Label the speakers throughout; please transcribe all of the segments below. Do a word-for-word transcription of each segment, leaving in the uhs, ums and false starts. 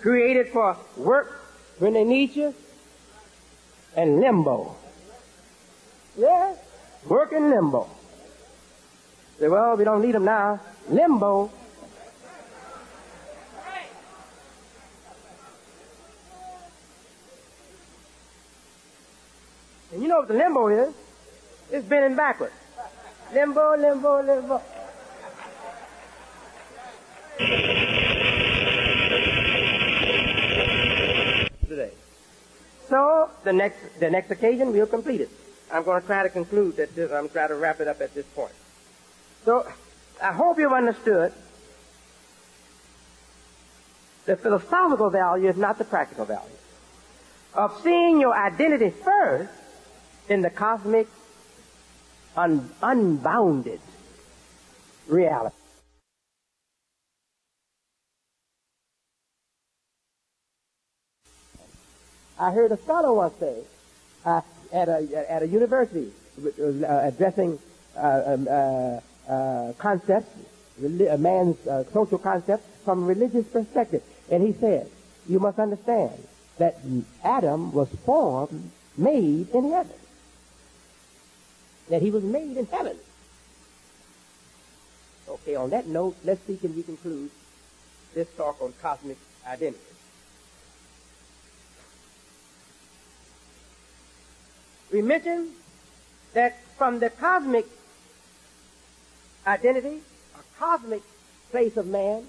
Speaker 1: created for work when they need you, and limbo. Yeah, work in limbo. Say, well, we don't need them now. Limbo. And you know what the limbo is? It's bending backwards. Limbo, limbo, limbo. Today. So the next the next occasion we'll complete it. I'm going to try to conclude that this, I'm trying to wrap it up at this point. So I hope you've understood the philosophical value is not the practical value of seeing your identity first in the cosmic un- unbounded reality. I heard a scholar once say, uh, at a at a university, uh, addressing uh, um, uh, uh, concepts, a man's uh, social concepts from a religious perspective, and he said, "You must understand that Adam was formed, made in heaven. That he was made in heaven." Okay. On that note, let's see can we conclude this talk on cosmic identity. We mentioned that from the cosmic identity, a cosmic place of man,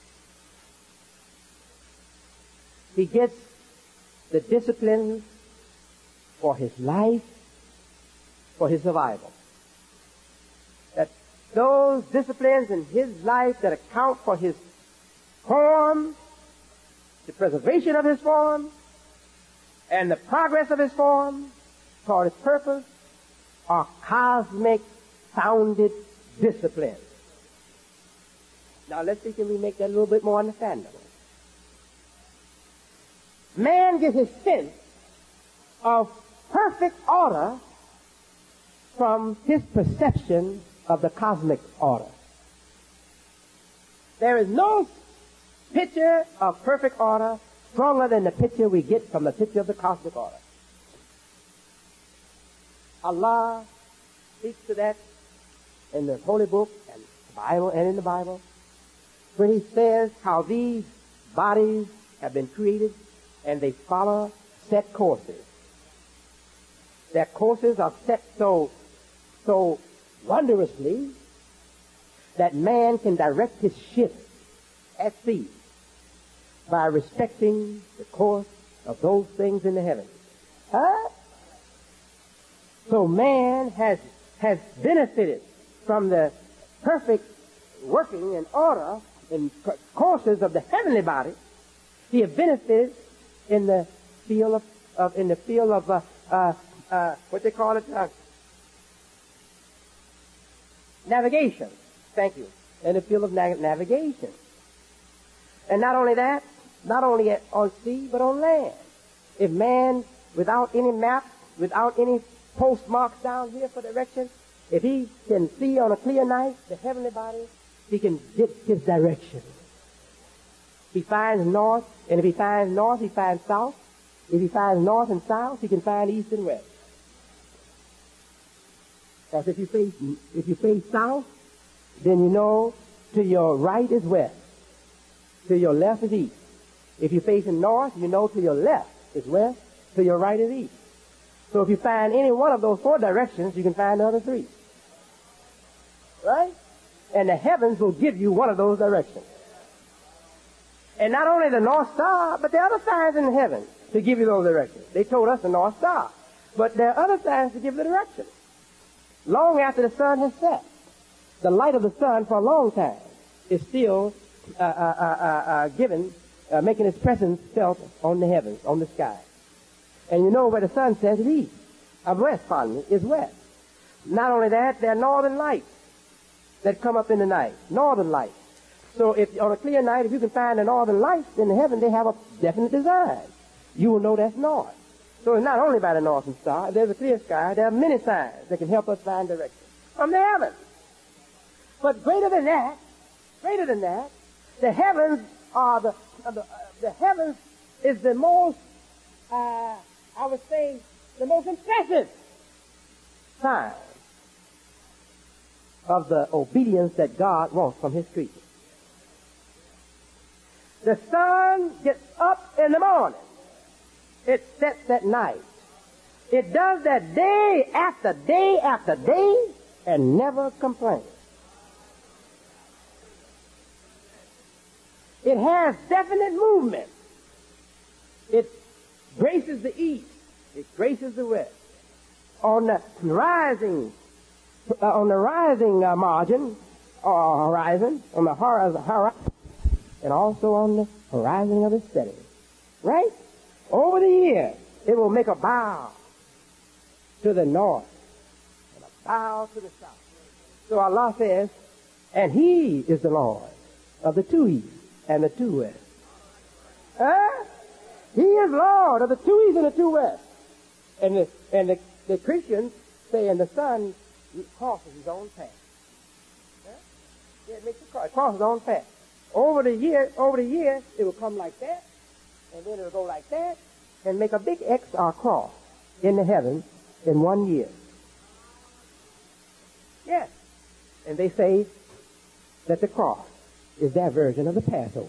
Speaker 1: he gets the disciplines for his life, for his survival. That those disciplines in his life that account for his form, the preservation of his form, and the progress of his form, for its purpose, are cosmic founded disciplines. Now let's see, can we make that a little bit more understandable? Man gets his sense of perfect order from his perception of the cosmic order. There is no picture of perfect order stronger than the picture we get from the picture of the cosmic order. Allah speaks to that in the Holy Book and the Bible and in the Bible when he says how these bodies have been created and they follow set courses. Their courses are set so, so wondrously that man can direct his ship at sea by respecting the course of those things in the heavens. Huh? So man has has benefited from the perfect working and order and courses of the heavenly body. He has benefited in the field of, of in the field of uh, uh, uh, what they call it uh, navigation. Thank you. In the field of na- navigation, and not only that, not only at, on sea but on land. If man, without any map, without any postmarks down here for direction, if he can see on a clear night the heavenly body, he can get his direction. He finds north, and if he finds north, he finds south. If he finds north and south, he can find east and west. Because if you face if you face south, then you know to your right is west, to your left is east. If you're facing north, you know to your left is west, to your right is east. So if you find any one of those four directions, you can find the other three. Right? And the heavens will give you one of those directions. And not only the North Star, but there are other signs in the heavens to give you those directions. They told us the North Star. But there are other signs to give the direction. Long after the sun has set, the light of the sun for a long time is still uh, uh, uh, uh, uh, given, uh, making its presence felt on the heavens, on the sky. And you know where the sun sets is east. Of west, pardon me, is west. Not only that, there are northern lights that come up in the night. Northern lights. So if on a clear night, if you can find the northern lights in the heaven, they have a definite design. You will know that's north. So it's not only by the northern star. If there's a clear sky, there are many signs that can help us find direction from the heavens. But greater than that, greater than that, the heavens are the, are the uh, the heavens is the most, uh, I would say, the most impressive sign of the obedience that God wants from his creatures. The sun gets up in the morning. It sets at night. It does that day after day after day and never complains. It has definite movement. It graces the east. It graces the west. On the rising, uh, on the rising uh, margin or horizon, on the horizon, and also on the horizon of the setting. Right? Over the year, it will make a bow to the north and a bow to the south. So Allah says, and he is the Lord of the two east and the two west. Huh? He is Lord of the two east and the two west. And the, and the, the Christians say, and the sun crosses his own path. Huh? Yeah, it makes it cross, it crosses his own path. Over the year, over the year, it will come like that, and then it will go like that, and make a big X or cross in the heavens in one year. Yes. And they say that the cross is their version of the Passover.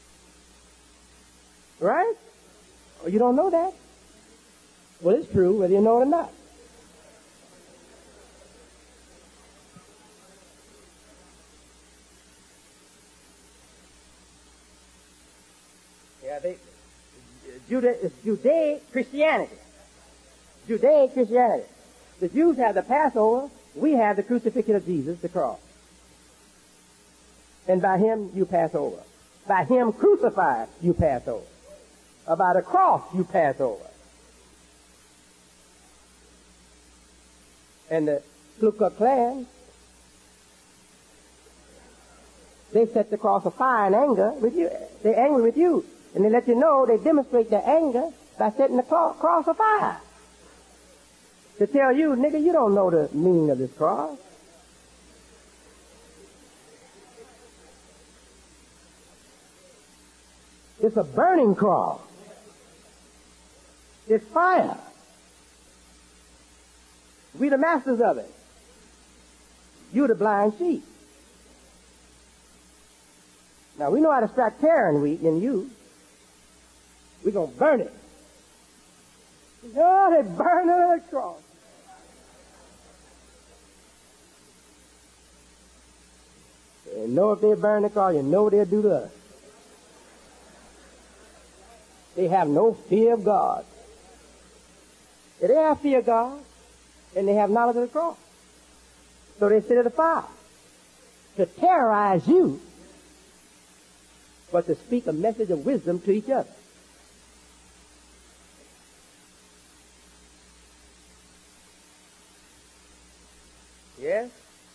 Speaker 1: Right? Oh, you don't know that? Well, it's true, whether you know it or not. Yeah, they, Juda, it's Judaic Christianity. Judaic Christianity. The Jews have the Passover. We have the crucifixion of Jesus, the cross. And by him, you pass over. By him crucified, you pass over. Or by the cross, you pass over. And the Ku Klux Klan, they set the cross afire in anger with you. They're angry with you. And they let you know they demonstrate their anger by setting the cross afire. To tell you, nigga, you don't know the meaning of this cross. It's a burning cross. It's fire. We the masters of it. You the blind sheep. Now we know how to strike terror in we in you. We're gonna burn it. Oh, they burn it on the cross. You know if they burn the cross, you know what they'll do to us. They have no fear of God. If they have fear of God, and they have knowledge of the cross. So they sit at the fire to terrorize you, but to speak a message of wisdom to each other. Yes?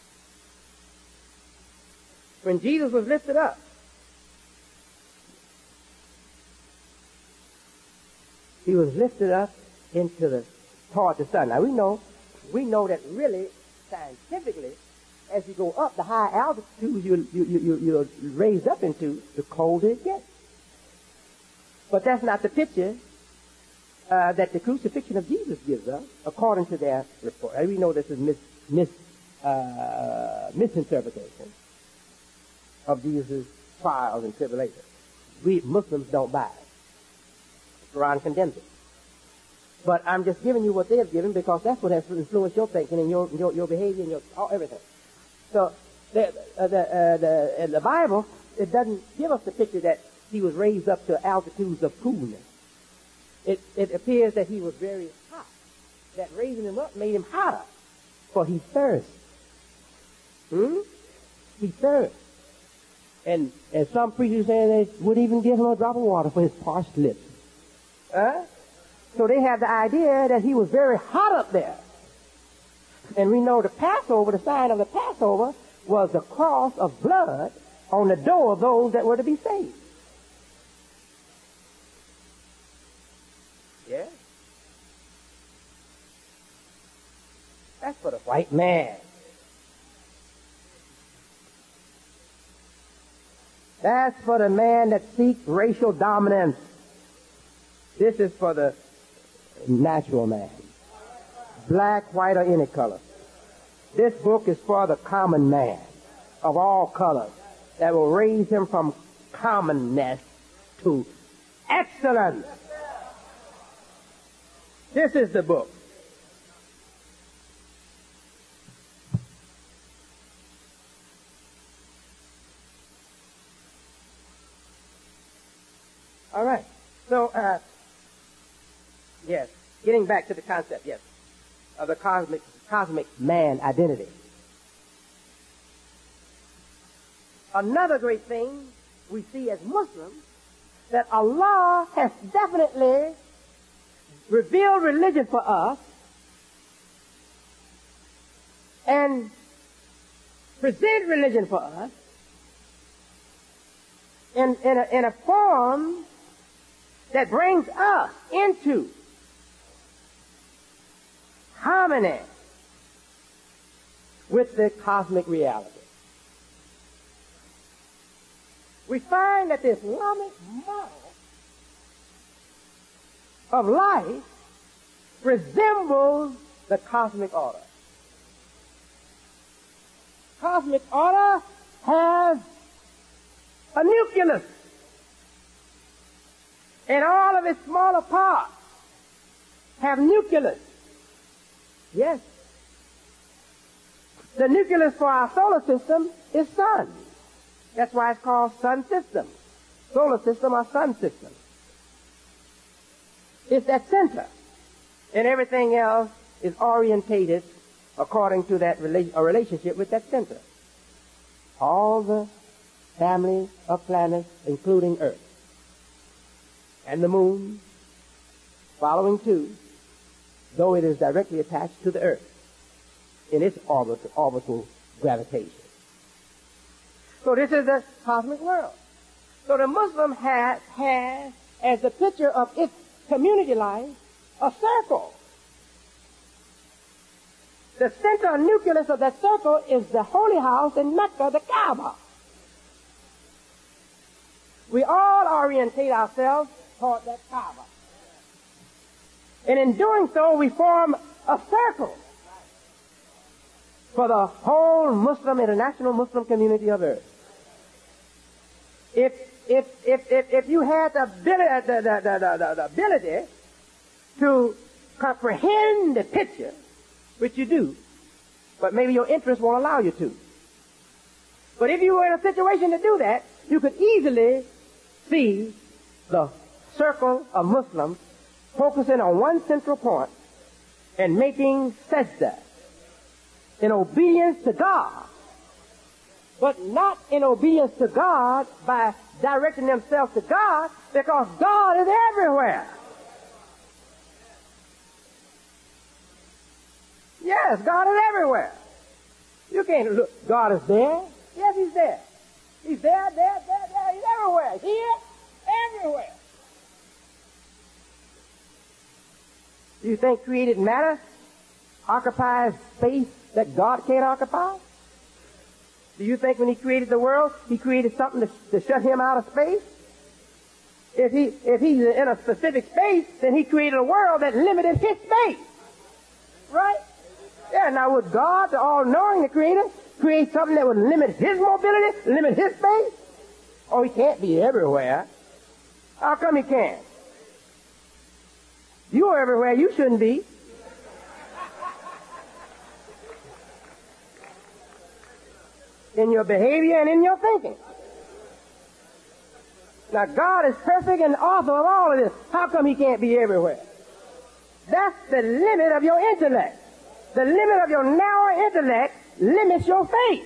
Speaker 1: When Jesus was lifted up, he was lifted up into the, toward the sun. Now we know, we know that really, scientifically, as you go up, the high altitudes you, you, you, you, you're raised up into, the colder it gets. But that's not the picture uh, that the crucifixion of Jesus gives us, according to their report. And we know this is mis, mis, uh, misinterpretation of Jesus' trials and tribulations. We Muslims don't buy it. The Quran condemns it. But I'm just giving you what they have given because that's what has influenced your thinking and your your, your behavior and your all, everything. So the uh, the, uh, the in the Bible, it doesn't give us the picture that he was raised up to altitudes of coolness. It it appears that he was very hot. That raising him up made him hotter, for he thirsts. Hmm? He thirsts. And and some preachers say they wouldn't even give him a drop of water for his parched lips. Huh? So they have the idea that he was very hot up there. And we know the Passover, the sign of the Passover, was the cross of blood on the door of those that were to be saved. Yeah? That's for the white man. That's for the man that seeks racial dominance. This is for the natural man. Black, white, or any color. This book is for the common man of all colors that will raise him from commonness to excellence. This is the book. All right. So, uh, yes, getting back to the concept, yes, of the cosmic, cosmic man identity. Another great thing we see as Muslims, that Allah has definitely revealed religion for us and presented religion for us in, in, a, in a form that brings us into harmony with the cosmic reality. We find that the Islamic model of life resembles the cosmic order. Cosmic order has a nucleus, and all of its smaller parts have nucleus. Yes. The nucleus for our solar system is sun. That's why it's called sun system. Solar system or sun system. It's that center. And everything else is orientated according to that rela- a relationship with that center. All the family of planets, including Earth. And the moon, following too, though it is directly attached to the Earth in its orbital, orbital gravitation. So this is the cosmic world. So the Muslim has, has as the picture of its community life, a circle. The center nucleus of that circle is the holy house in Mecca, the Kaaba. We all orientate ourselves toward that Kaaba. And in doing so, we form a circle for the whole Muslim, international Muslim community of Earth. If, if, if, if, if you had the ability, the, the, the, the, the ability to comprehend the picture, which you do, but maybe your interest won't allow you to. But if you were in a situation to do that, you could easily see the circle of Muslims focusing on one central point and making sajda in obedience to God, but not in obedience to God by directing themselves to God, because God is everywhere. Yes, God is everywhere. You can't look, God is there. Yes, He's there. He's there, there, there, there. He's everywhere. Here, everywhere. Do you think created matter occupies space that God can't occupy? Do you think when He created the world, He created something to, to shut Him out of space? If he if He's in a specific space, then He created a world that limited His space. Right? Yeah, now would God, the all-knowing, the Creator, create something that would limit His mobility, limit His space? Oh, He can't be everywhere. How come He can't? You're everywhere you shouldn't be. In your behavior and in your thinking. Now, God is perfect and the author of all of this. How come He can't be everywhere? That's the limit of your intellect. The limit of your narrow intellect limits your faith.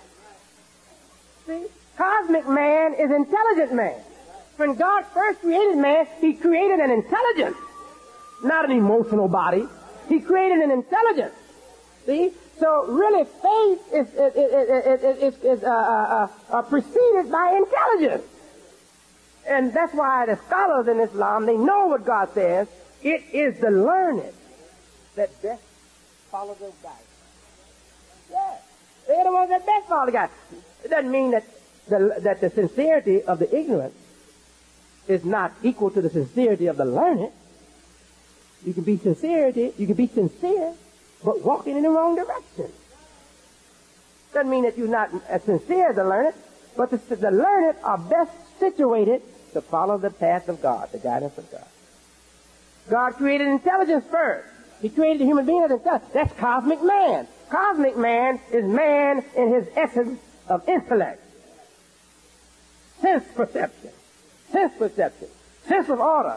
Speaker 1: See? Cosmic man is intelligent man. When God first created man, He created an intelligence, not an emotional body. He created an intelligence. See? So really faith is, is, is, is, is, is uh, uh, uh, preceded by intelligence. And that's why the scholars in Islam, they know what God says. It is the learned that best follow the guidance. Yes. They're the ones that best follow the guidance. It doesn't mean that the, that the sincerity of the ignorant is not equal to the sincerity of the learned. You can be sincerity, you can be sincere, but walking in the wrong direction. Doesn't mean that you're not as sincere as the learned, but the, the learned are best situated to follow the path of God, the guidance of God. God created intelligence first. He created the human being as intelligence. That's cosmic man. Cosmic man is man in his essence of intellect, sense perception, sense perception, sense of order,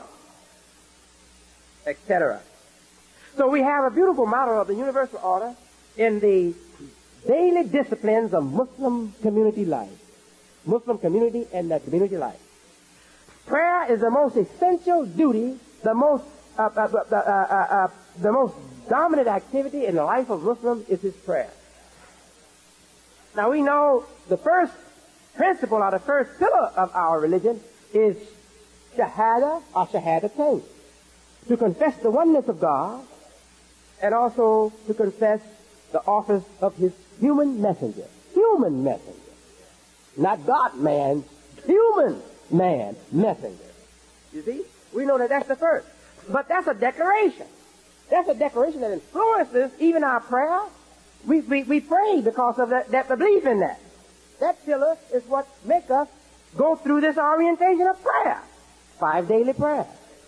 Speaker 1: et cetera. So we have a beautiful model of the universal order in the daily disciplines of Muslim community life. Muslim community and the community life. Prayer is the most essential duty, the most uh, uh, uh, uh, uh, uh, the most dominant activity in the life of Muslims is his prayer. Now we know the first principle or the first pillar of our religion is Shahada or Shahadatayn. To confess the oneness of God and also to confess the office of his human messenger. Human messenger. Not God man, human man messenger. You see? We know that that's the first. But that's a declaration. That's a declaration that influences even our prayer. We, we, we pray because of that, that belief in that. That pillar is what makes us go through this orientation of prayer. Five daily prayers.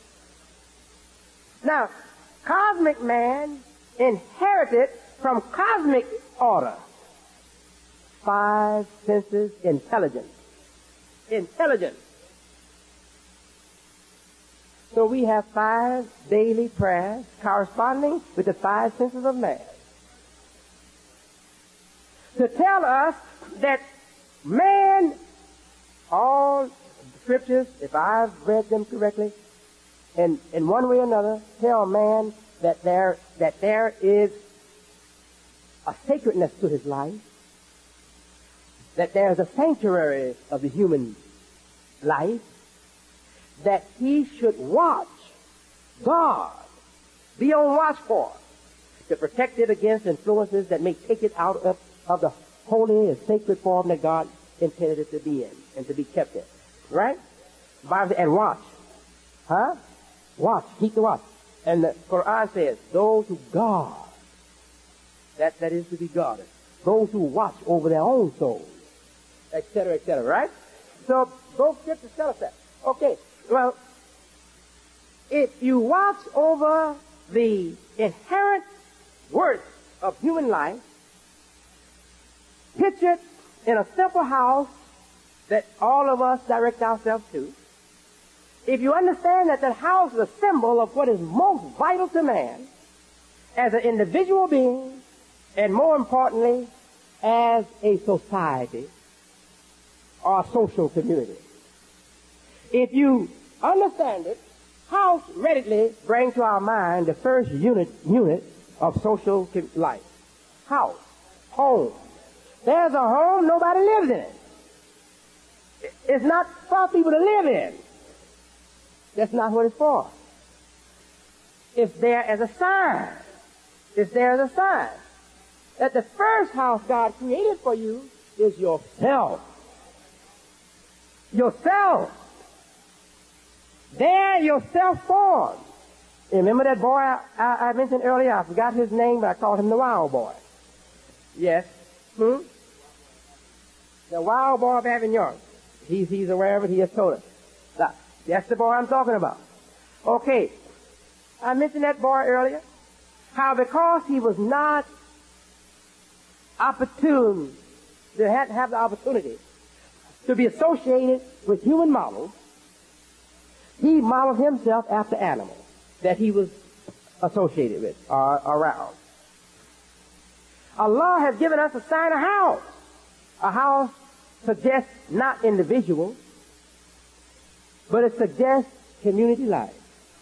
Speaker 1: Now, cosmic man inherited from cosmic order five senses intelligence. Intelligence. So we have five daily prayers corresponding with the five senses of man. To tell us that man, all scriptures, if I've read them correctly, in, in one way or another, tell man that there, that there is a sacredness to his life, that there is a sanctuary of the human life, that he should watch, guard, be on watch for, to protect it against influences that may take it out of, of the holy and sacred form that God intended it to be in and to be kept in. Right? Bible, and watch. Huh? Watch. Keep the watch. And the Quran says, those who guard, that, that is to be guarded. Those who watch over their own souls, et cetera, et cetera. Right? So, both scriptures tell us that. Okay. Well, if you watch over the inherent worth of human life, pictured in a simple house that all of us direct ourselves to, if you understand that that house is a symbol of what is most vital to man as an individual being, and more importantly, as a society or a social community. If you understand it, house readily brings to our mind the first unit unit of social life. House. Home. There's a home, nobody lives in it. It's not for people to live in. That's not what it's for. It's there as a sign. It's there as a sign that the first house God created for you is yourself. Yourself. There yourself formed. Remember that boy I, I, I mentioned earlier? I forgot his name, but I called him the Wild Boy. Yes. Hmm? The Wild Boy of Avignon. He's, he's aware of it. He has told us. Now, that's the boy I'm talking about. Okay. I mentioned that boy earlier. How because he was not opportune, to have, have the opportunity to be associated with human models, he modeled himself after animals that he was associated with or around. Allah has given us a sign of house. A house suggests not individual, but it suggests community life.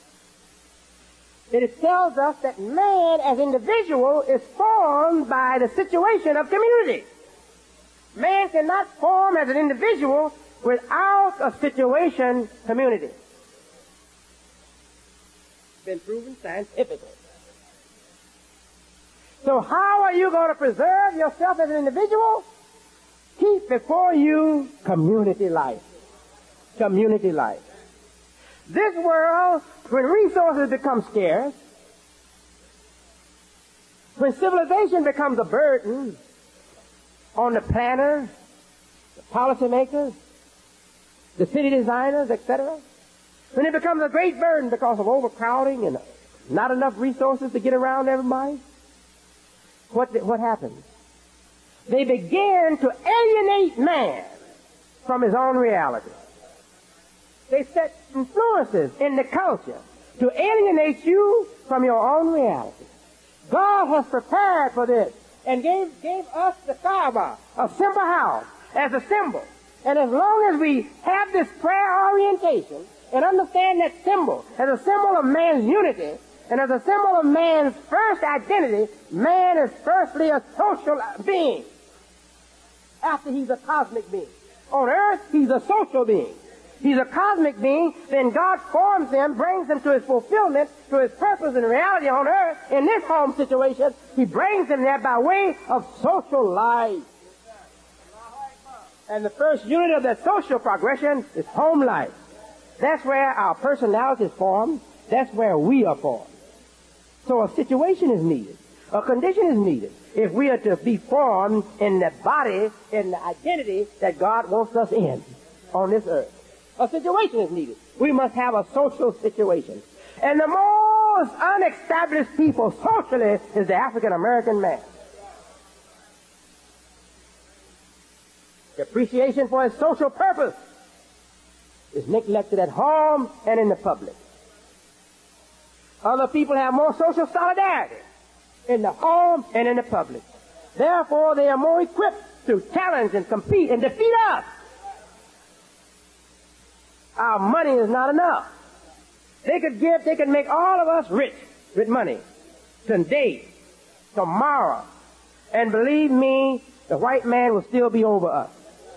Speaker 1: It tells us that man as individual is formed by the situation of community. Man cannot form as an individual without a situation community. Been proven scientifically. So how are you going to preserve yourself as an individual? keep before you community life. Community life. This world, when resources become scarce, when civilization becomes a burden on the planners, the policymakers, the city designers, et cetera, when it becomes a great burden because of overcrowding and not enough resources to get around everybody, what, what happens? They begin to alienate man from his own reality. They set influences in the culture to alienate you from your own reality. God has prepared for this and gave, gave us the Kaaba, a simple house, as a symbol. And as long as we have this prayer orientation and understand that symbol as a symbol of man's unity and as a symbol of man's first identity, man is firstly a social being after he's a cosmic being. On earth, he's a social being. He's a cosmic being, then God forms him, brings him to his fulfillment, to his purpose and reality on earth. In this home situation, he brings him there by way of social life. And the first unit of that social progression is home life. That's where our personality is formed. That's where we are formed. So a situation is needed. A condition is needed if we are to be formed in the body, in the identity that God wants us in on this earth. A situation is needed. We must have a social situation. And the most unestablished people socially is the African American man. The appreciation for his social purpose is neglected at home and in the public. Other people have more social solidarity in the home and in the public. Therefore, they are more equipped to challenge and compete and defeat us. Our money is not enough. They could give, they could make all of us rich with money today, tomorrow. And believe me, the white man will still be over us.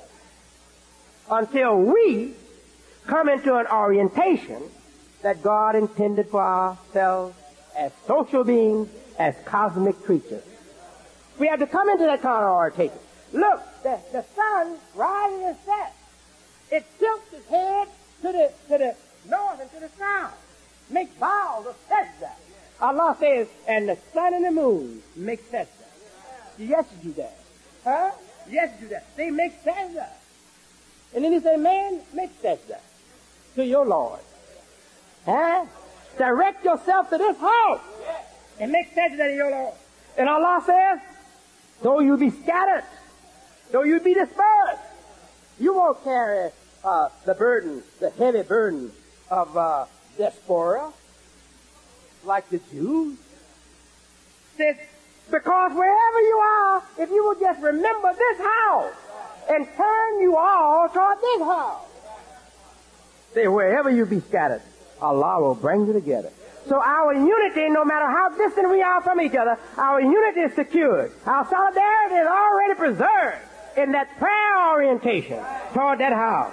Speaker 1: Until we come into an orientation that God intended for ourselves as social beings, as cosmic creatures. We have to come into that kind of orientation. Look, the, the sun rises and sets. It tilts its head to the, to the north and to the south. Make vows of sajda. Allah says, and the sun and the moon make sajda. Yes, you do that. Huh? Yes, you do that. They make sajda. And then he said, man, make sajda to your Lord. Huh? Direct yourself to this house and make sajda to your Lord. And Allah says, though you be scattered, though you be dispersed, you won't carry uh, the burden, the heavy burden of uh, diaspora like the Jews. Says, because wherever you are, if you will just remember this house and turn you all toward this house, say, wherever you be scattered, Allah will bring you together. So our unity, no matter how distant we are from each other, our unity is secured. Our solidarity is already preserved in that prayer orientation toward that house.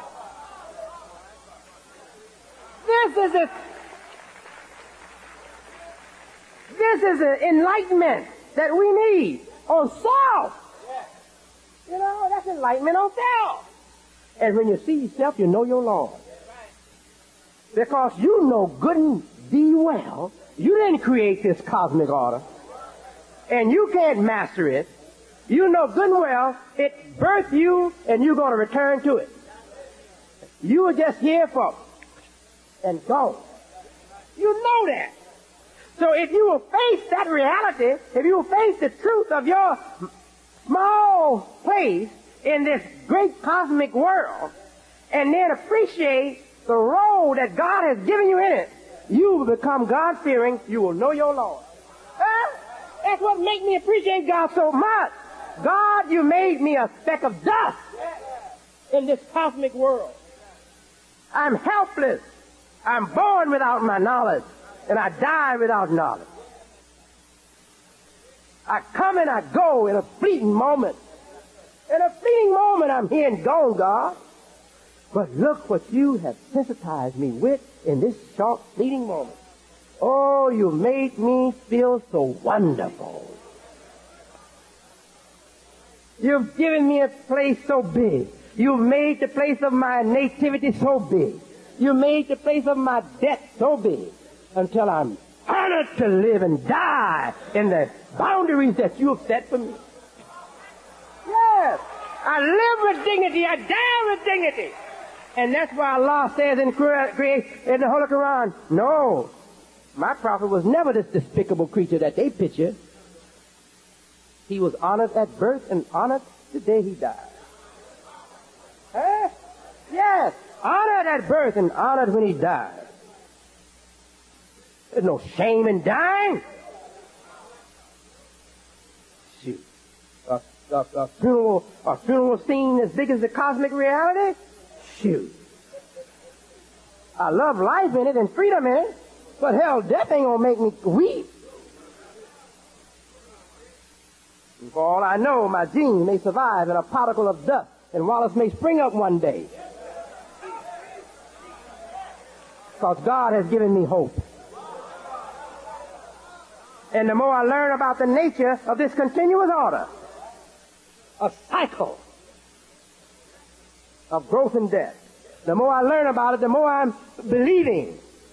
Speaker 1: This is a, this is an enlightenment that we need on self. You know, that's enlightenment on self. And when you see yourself, you know your Lord. Because you know good and be well, you didn't create this cosmic order. And you can't master it. You know good and well, it birthed you and you're going to return to it. You were just here for and go. You know that. So if you will face that reality, if you will face the truth of your small place in this great cosmic world, and then appreciate the role that God has given you in it, you will become God-fearing. You will know your Lord. Huh? That's what makes me appreciate God so much. God, you made me a speck of dust in this cosmic world. I'm helpless. I'm born without my knowledge, and I die without knowledge. I come and I go in a fleeting moment. In a fleeting moment, I'm here and gone, God. But look what you have sensitized me with in this short, fleeting moment. Oh, you made me feel so wonderful. You've given me a place so big. You've made the place of my nativity so big. You made the place of my death so big until I'm honored to live and die in the boundaries that you have set for me. Yes, I live with dignity. I die with dignity. And that's why Allah says in, in the Holy Quran, no, my prophet was never this despicable creature that they picture. He was honored at birth and honored the day he died. Huh? Yes, honored at birth and honored when he died. There's no shame in dying. Shoot. A, a, a funeral, a funeral scene as big as the cosmic reality? Shoot. I love life in it and freedom in it, but hell, death ain't gonna make me weep. And for all I know, my gene may survive in a particle of dust, and Wallace may spring up one day. Because God has given me hope. And the more I learn about the nature of this continuous order, a cycle of growth and death, the more I learn about it, the more I'm believing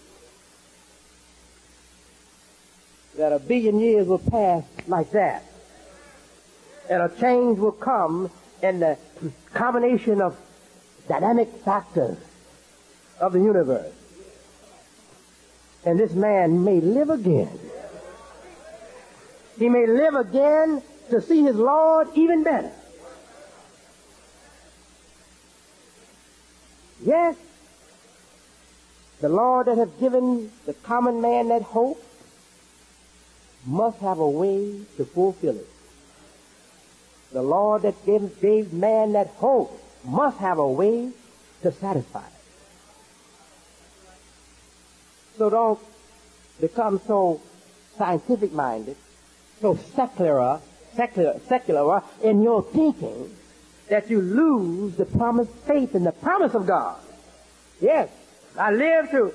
Speaker 1: that a billion years will pass like that. And a change will come in the combination of dynamic factors of the universe. And this man may live again. He may live again to see his Lord even better. Yes, the Lord that has given the common man that hope must have a way to fulfill it. The Lord that gave, gave man that hope must have a way to satisfy it. So don't become so scientific-minded, so secular, secular, secular in your thinking that you lose the promised faith in the promise of God. Yes, I live to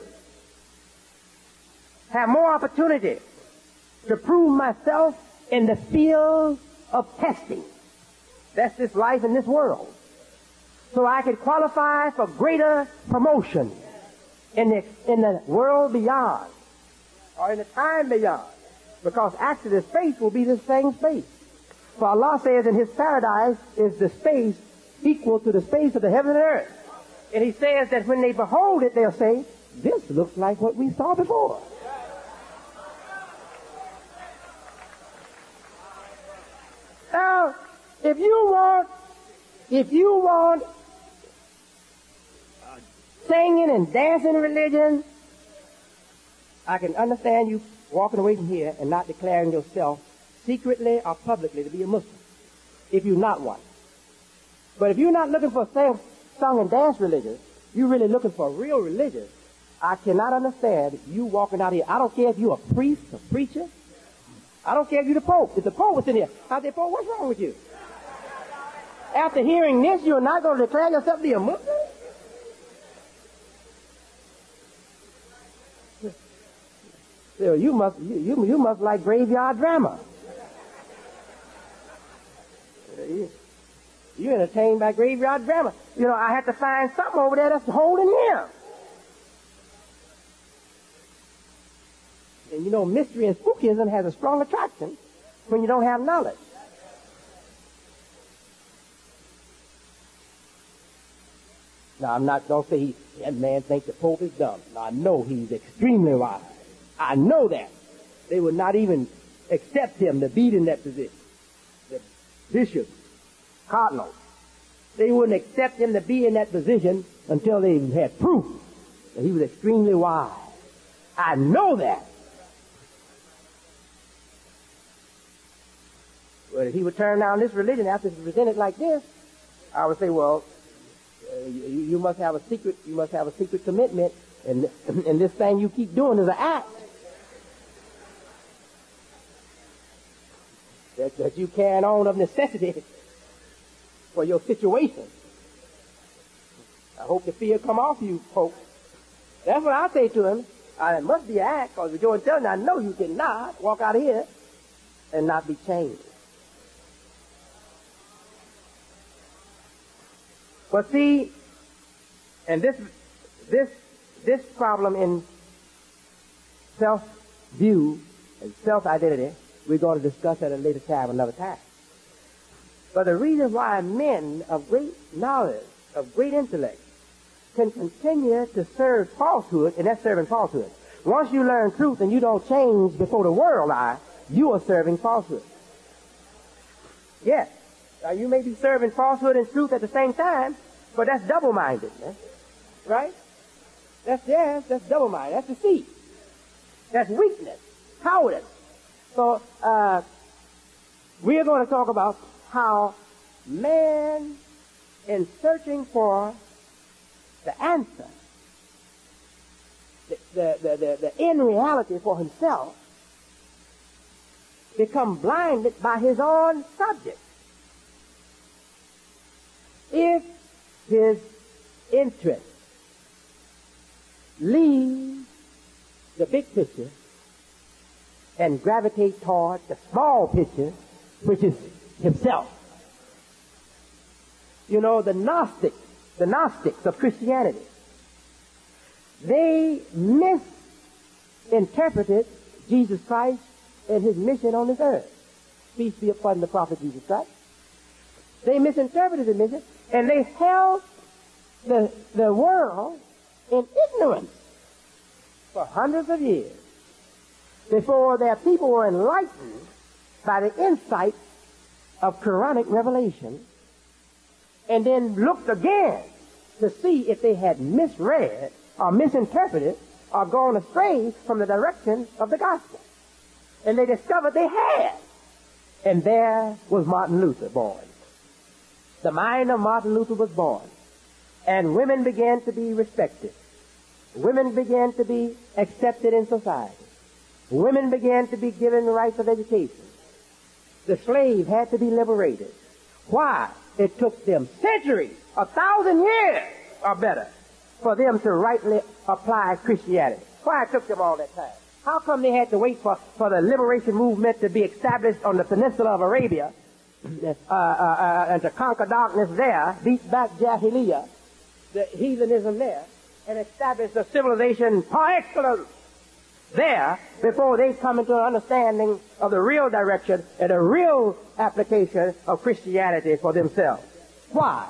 Speaker 1: have more opportunity to prove myself in the field of testing. That's this life in this world. So I can qualify for greater promotion in the, in the world beyond, or in the time beyond. Because actually the space will be the same space. For Allah says in His paradise is the space equal to the space of the heaven and earth. And He says that when they behold it, they'll say, this looks like what we saw before. Now, if you want, if you want uh, singing and dancing religion, I can understand you walking away from here and not declaring yourself secretly or publicly to be a Muslim, if you're not one. But if you're not looking for sing, song and dance religion, you're really looking for real religion, I cannot understand you walking out here. I don't care if you're a priest, a preacher. I don't care if you're the Pope. If the Pope was in here, I say, Pope, what's wrong with you? After hearing this, you're not going to declare yourself to be a Muslim? So you must, you, you, you must like graveyard drama. You, you're entertained by graveyard drama. You know, I had to find something over there that's holding him. And you know, mystery and spookism has a strong attraction when you don't have knowledge. Now, I'm not going to say he, that man thinks the Pope is dumb. Now, I know he's extremely wise. I know that. They would not even accept him to be in that position. The bishops, cardinals, they wouldn't accept him to be in that position until they had proof that he was extremely wise. I know that. But if he would turn down this religion after it's presented like this, I would say, well, uh, you, you must have a secret, you must have a secret commitment, and, and this thing you keep doing is an act that, that you carry on of necessity for your situation. I hope the fear come off you, folks. That's what I say to him. I, it must be an act, because Joe is telling you, I know you cannot walk out of here and not be changed. But see, and this, this, this problem in self-view and self-identity, we're going to discuss at a later time, another time. But the reason why men of great knowledge, of great intellect, can continue to serve falsehood, and that's serving falsehood. Once you learn truth and you don't change before the world eye, you are serving falsehood. Yes. Now, you may be serving falsehood and truth at the same time, but that's double-mindedness. Right? That's, yes, that's double-minded. That's deceit. That's weakness. Cowardice. So, uh, we're going to talk about how man, in searching for the answer, the, the, the, the, the end reality for himself, become blinded by his own subject. If his interest leaves the big picture and gravitate toward the small picture, which is himself. You know, the Gnostics, the Gnostics of Christianity, they misinterpreted Jesus Christ and his mission on this earth. Peace be upon the prophet Jesus Christ. They misinterpreted the mission, and they held the, the world in ignorance for hundreds of years before their people were enlightened by the insight of Quranic revelation, and then looked again to see if they had misread or misinterpreted or gone astray from the direction of the gospel. And they discovered they had. And there was Martin Luther born. The mind of Martin Luther was born. And women began to be respected. Women began to be accepted in society. Women began to be given the rights of education. The slave had to be liberated. Why? It took them centuries, a thousand years or better, for them to rightly apply Christianity. Why it took them all that time? How come they had to wait for, for the liberation movement to be established on the peninsula of Arabia uh, uh, uh, and to conquer darkness there, beat back Jahiliyyah, the heathenism there, and establish a civilization par excellence there before they come into an understanding of the real direction and the real application of Christianity for themselves? Why?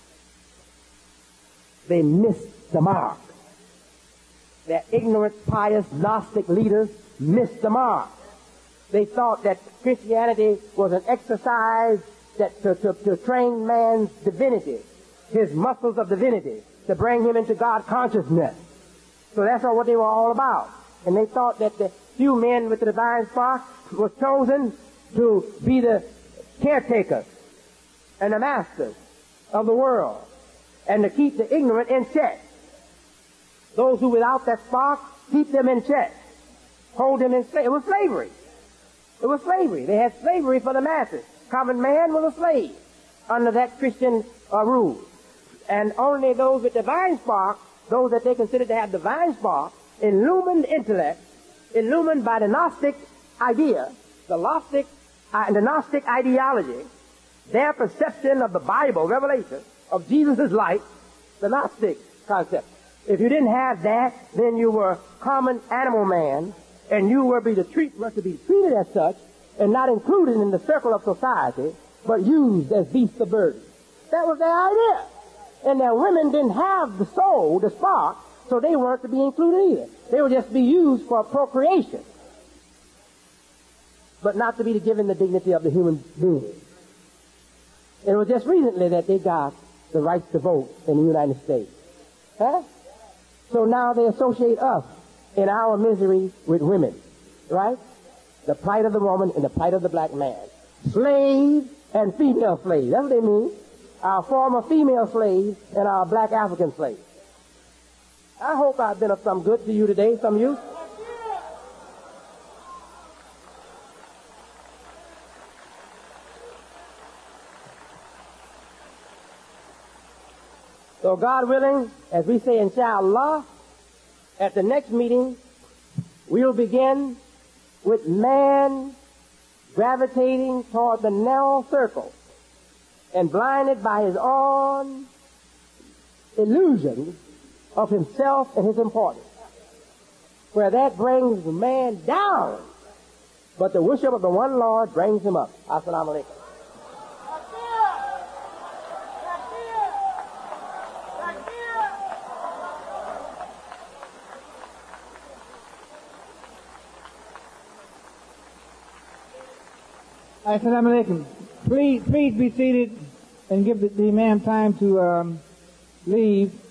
Speaker 1: They missed the mark. Their ignorant, pious, Gnostic leaders missed the mark. They thought that Christianity was an exercise that to, to, to train man's divinity, his muscles of divinity, to bring him into God consciousness. So that's all what they were all about. And they thought that the few men with the divine spark were chosen to be the caretakers and the masters of the world and to keep the ignorant in check. Those who without that spark, keep them in check. Hold them in slavery. It was slavery. It was slavery. They had slavery for the masses. Common man was a slave under that Christian uh, rule. And only those with divine spark, those that they considered to have divine spark, illumined intellect, illumined by the Gnostic idea, the Gnostic, uh, the Gnostic ideology, their perception of the Bible, revelation, of Jesus' life, the Gnostic concept. If you didn't have that, then you were common animal man, and you were, be to, treat, were to be treated as such, and not included in the circle of society, but used as beasts of burden. That was their idea. And their women didn't have the soul, the spark, so they weren't to be included either. They would just be used for procreation, but not to be given the dignity of the human being. It was just recently that they got the right to vote in the United States. Huh? So now they associate us in our misery with women, right? The plight of the woman and the plight of the black man. Slave and female slave. That's what they mean. Our former female slaves and our black African slaves. I hope I've been of some good to you today, some use. So God willing, as we say inshallah, at the next meeting, we'll begin with man gravitating toward the narrow circle and blinded by his own illusions of himself and his importance, where that brings the man down, but the worship of the one Lord brings him up. Assalamu alaikum.
Speaker 2: Assalamu alaikum. Please, please be seated and give the, the imam time to um, leave.